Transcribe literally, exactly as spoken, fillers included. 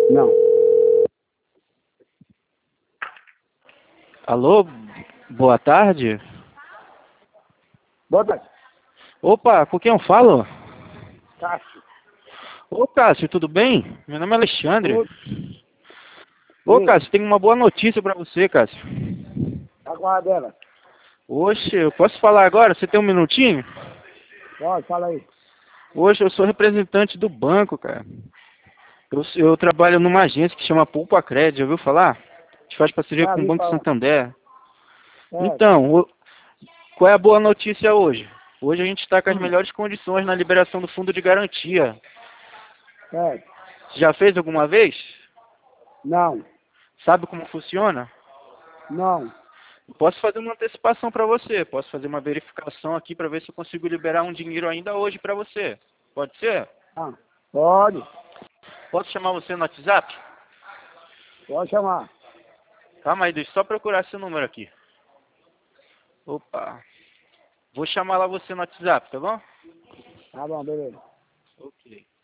Não. Alô, boa tarde. Boa tarde. Opa, com quem eu falo? Cássio. Ô Cássio, tudo bem? Meu nome é Alexandre. Tudo. Ô E Cássio, tenho uma boa notícia pra você, Cássio. aguarda dela. Oxe, eu posso falar agora? Você tem um minutinho? Pode, fala aí. Hoje eu sou representante do banco, cara. Eu, eu trabalho numa agência que chama Poupa Crédito, já ouviu falar? A gente faz parceria Já com o vi Banco falar. Santander. Certo. Então, o- qual é a boa notícia hoje? Hoje a gente está com as Hum. melhores condições na liberação do fundo de garantia. Certo. Você já fez alguma vez? Não. Sabe como funciona? Não. Posso fazer uma antecipação para você. Posso fazer uma verificação aqui para ver se eu consigo liberar um dinheiro ainda hoje para você. Pode ser? Ah, pode. Posso chamar você no WhatsApp? Pode chamar. Calma aí, deixa eu só procurar seu número aqui. Opa. Vou chamar lá você no WhatsApp, tá bom? Tá bom, beleza. Ok.